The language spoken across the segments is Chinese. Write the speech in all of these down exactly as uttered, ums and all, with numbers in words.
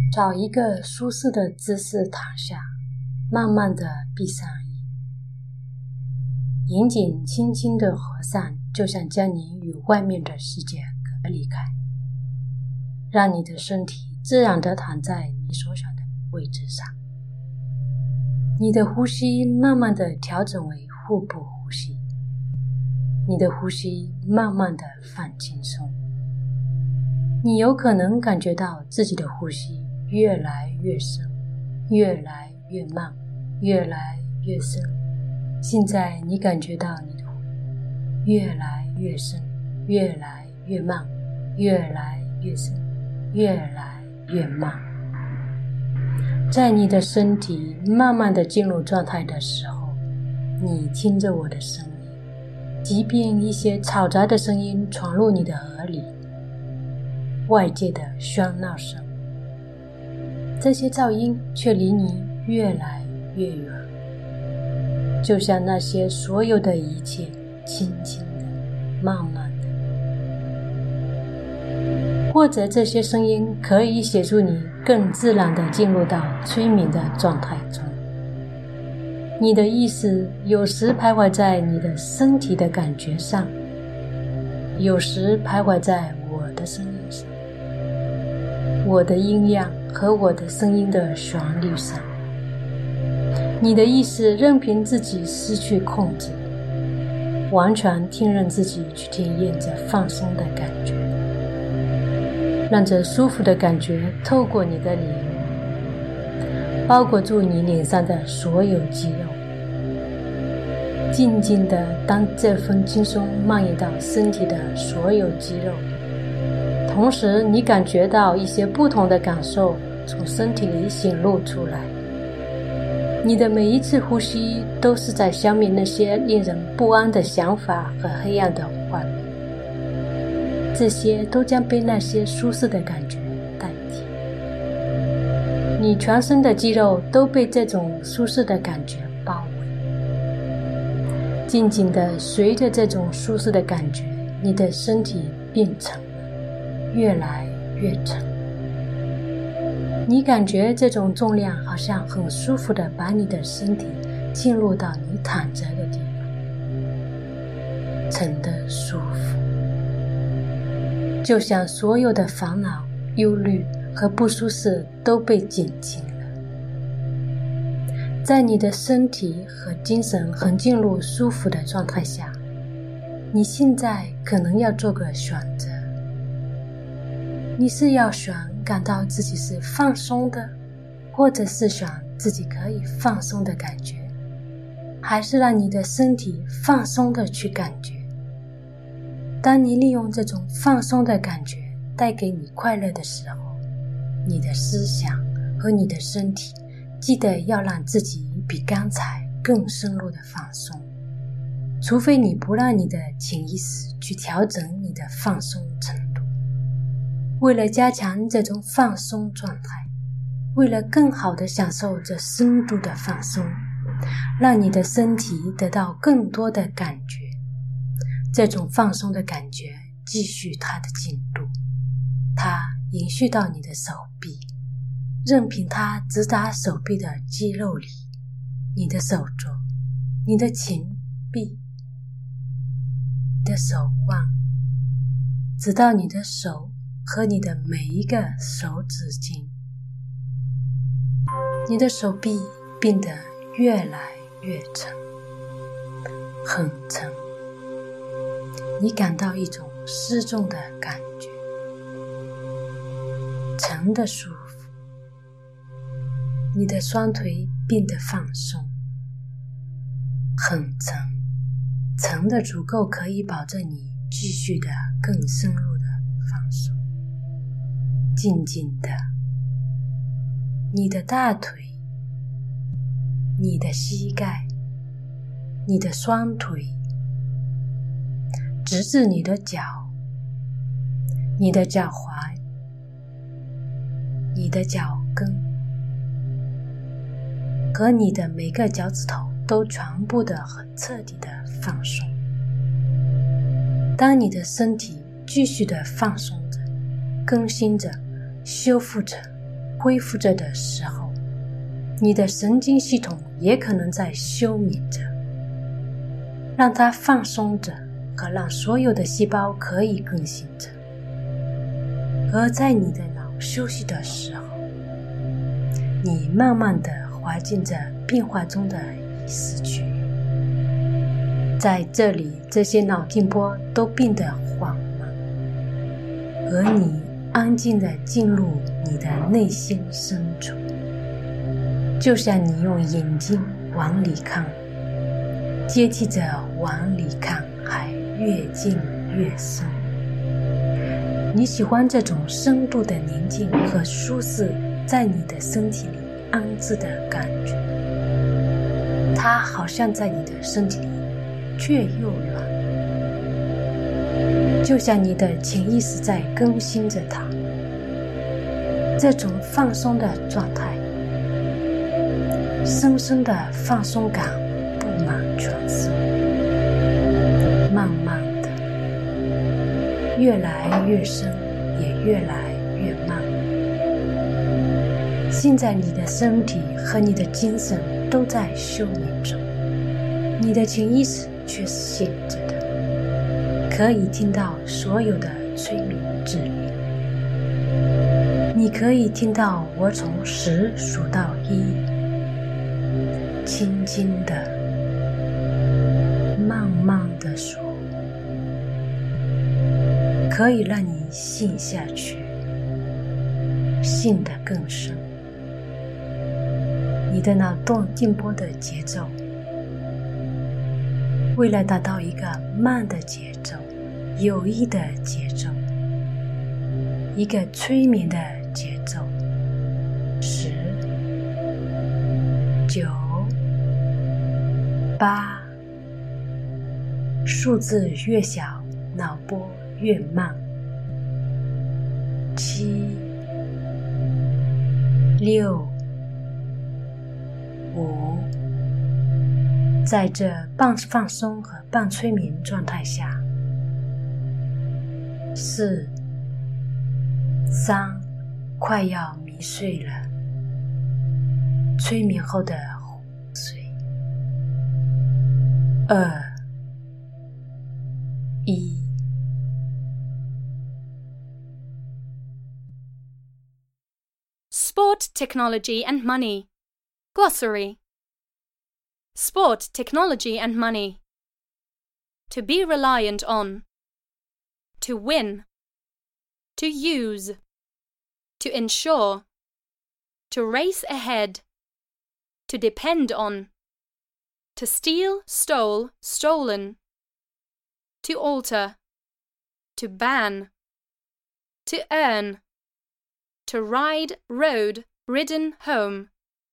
找一个舒适的姿势躺下，慢慢地闭上眼，眼睛轻轻地合上，就像将你与外面的世界隔离开，让你的身体自然地躺在你所想的位置上。你的呼吸慢慢地调整为腹部呼吸，你的呼吸慢慢地放轻松。你有可能感觉到自己的呼吸越来越深，越来越慢，越来越深。现在你感觉到你的呼吸越来越深，越来越慢，越来越深，越来越慢。在你的身体慢慢地进入状态的时候，你听着我的声音，即便一些嘈杂的声音闯入你的耳里，外界的喧闹声，这些噪音却离你越来越远，就像那些所有的一切轻轻的、慢慢的。或者这些声音可以协助你更自然地进入到催眠的状态中。你的意识有时徘徊在你的身体的感觉上，有时徘徊在我的声音上，我的音量和我的声音的旋律上。你的意识任凭自己失去控制，完全听任自己去体验这放松的感觉，让这舒服的感觉透过你的脸，包裹住你脸上的所有肌肉，静静地当这份轻松蔓延到身体的所有肌肉，同时你感觉到一些不同的感受从身体里显露出来。你的每一次呼吸都是在消灭那些令人不安的想法和黑暗的画面，这些都将被那些舒适的感觉代替。你全身的肌肉都被这种舒适的感觉包围，静静地随着这种舒适的感觉，你的身体变沉了，越来越沉。你感觉这种重量好像很舒服地把你的身体进入到你躺着的地方，沉得舒服，就像所有的烦恼、忧虑和不舒适都被减轻了。在你的身体和精神很进入舒服的状态下，你现在可能要做个选择。你是要选感到自己是放松的，或者是选自己可以放松的感觉，还是让你的身体放松的去感觉。当你利用这种放松的感觉带给你快乐的时候，你的思想和你的身体记得要让自己比刚才更深入的放松，除非你不让你的潜意识去调整你的放松程度。为了加强这种放松状态，为了更好地享受这深度的放松，让你的身体得到更多的感觉，这种放松的感觉继续它的进度，它延续到你的手臂，任凭它直达手臂的肌肉里，你的手肘，你的前臂，你的手腕，直到你的手和你的每一个手指尖。你的手臂变得越来越沉，很沉，你感到一种失重的感觉，沉的舒服。你的双腿变得放松，很沉，沉的足够可以保证你继续的更深入的放松。静静的，你的大腿，你的膝盖，你的双腿，直至你的脚，你的脚踝，你的脚跟，和你的每个脚趾头都全部的很彻底的放松。当你的身体继续的放松着，更新着，修复着， 恢复着的时候，你的神经系统也可能在休眠着，让它放松着和让所有的细胞可以更新着。而在你的脑休息的时候，你慢慢地滑进着变化中的意识区域，在这里这些脑电波都变得缓慢，而你安静地进入你的内心深处，就像你用眼睛往里看，接替着往里看还越进越深。你喜欢这种深度的宁静和舒适在你的身体里安置的感觉，它好像在你的身体里却又软，就像你的潜意识在更新着它。这种放松的状态，深深的放松感布满全身，慢慢的越来越深，也越来越慢。现在你的身体和你的精神都在休眠中，你的潜意识却是醒着的，可以听到所有的催眠指令。你可以听到我从十数到一，轻轻的慢慢的数，可以让你陷下去，陷得更深。你的脑动电波的节奏，为了达到一个慢的节奏，有益的节奏，一个催眠的节奏，十、九、八，数字越小，脑波越慢，七、六、五，在这半放松和半催眠状态下，四、三，快要迷睡了，催眠后的昏睡，二、一。 Sport, technology and money. Glossary. Sport, technology and money. To be reliant on. To win. To use. To ensure. To race ahead. To depend on. To steal, stole, stolen. To alter. To ban. To earn. To ride, rode, ridden home.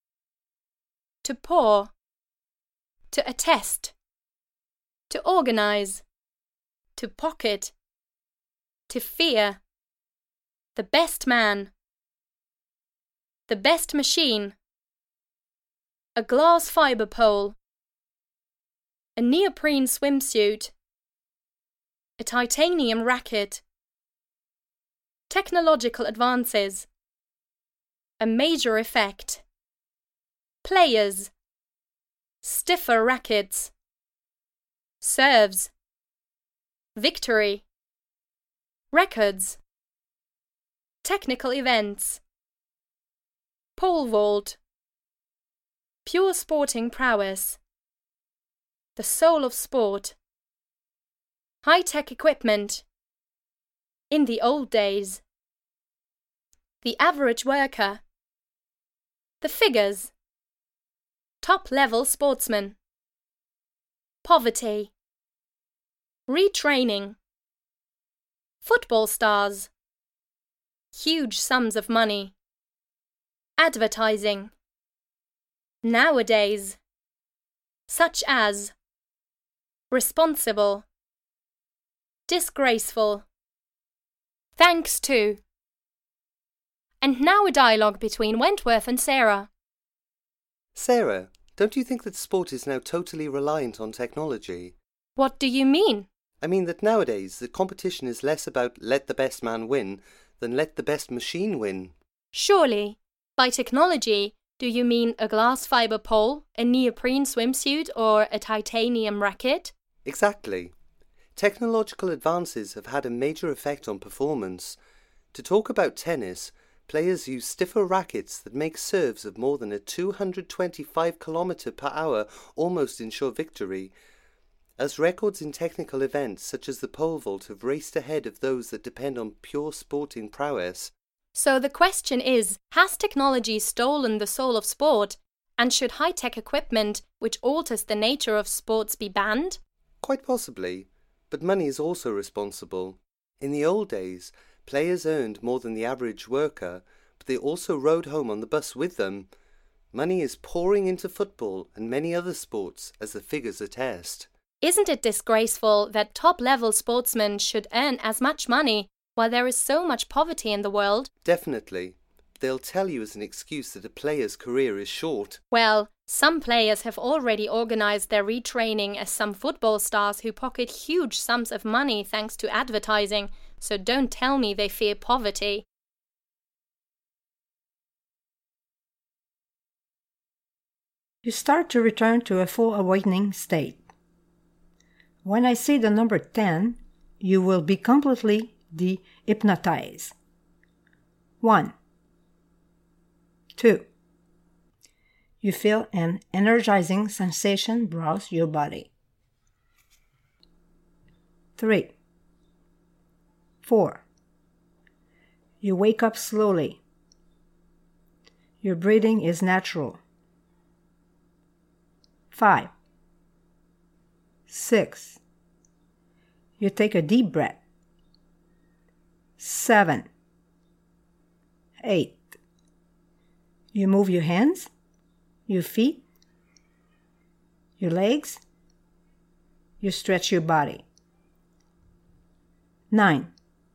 To pour. To attest. To organize. To pocket. To fear. The best man. The best machine. A glass fibre pole. A neoprene swimsuit. A titanium racket. Technological advances. A major effect. Players. Stiffer rackets. Serves. Victory. Records. Technical events. Pole vault. Pure sporting prowess. The soul of sport. High-tech equipment. In the old days. The average worker. The figures. Top-level sportsman. Poverty. Retraining. Football stars. Huge sums of money. Advertising. Nowadays. Such as. Responsible. Disgraceful. Thanks to. And now a dialogue between Wentworth and Sarah. Sarah, don't you think that sport is now totally reliant on technology? What do you mean? I mean that nowadays the competition is less about let the best man win than let the best machine win. Surely. By technology, do you mean a glass fiber pole, a neoprene swimsuit, or a titanium racket? Exactly. Technological advances have had a major effect on performance. To talk about tennis, players use stiffer rackets that make serves of more than a two hundred twenty-five kilometers per hour almost ensure victory. As records in technical events such as the pole vault have raced ahead of those that depend on pure sporting prowess. So the question is, has technology stolen the soul of sport? And should high-tech equipment, which alters the nature of sports, be banned? Quite possibly, but money is also responsible. In the old days, players earned more than the average worker, but they also rode home on the bus with them. Money is pouring into football and many other sports, as the figures attest. Isn't it disgraceful that top-level sportsmen should earn as much money while there is so much poverty in the world? Definitely. They'll tell you as an excuse that a player's career is short. Well, some players have already organized their retraining as some football stars who pocket huge sums of money thanks to advertising, so don't tell me they fear poverty. You start to return to a full awakening state. When I say the number ten, you will be completely de-hypnotized. One. Two. You feel an energizing sensation browse your body. Three. Four. You wake up slowly. Your breathing is natural. Five. Six. You take a deep breath. Seven. Eight. You move your hands, your feet, your legs. You stretch your body. Nine.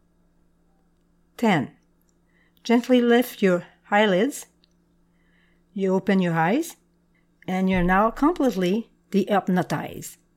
Ten. Gently lift your eyelids. You open your eyes, and you're now completely de-hypnotized.